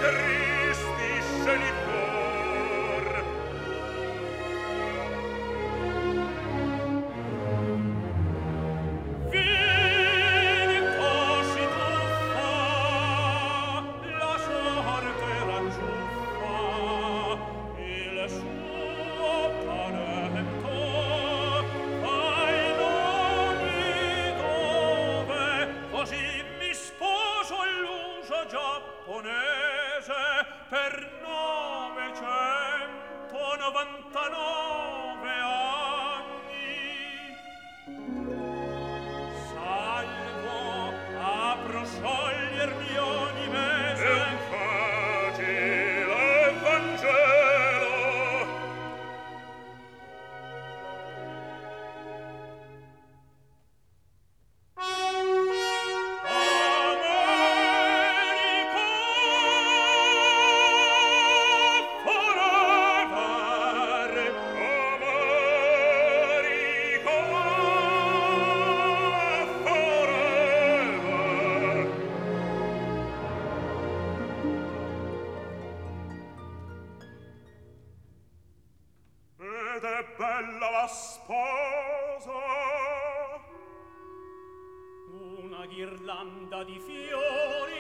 tristisce il cor. Vinto si tuffa, la sorte ranciuffa, il suo talento ai nomi dove, così mi sposo all'uso giapponese per 999 anni. Salvo, apro sciogliermi ogni mese. È facile Vangelo. America forever. America forever. Ed è bella la sposa, una ghirlanda di fiori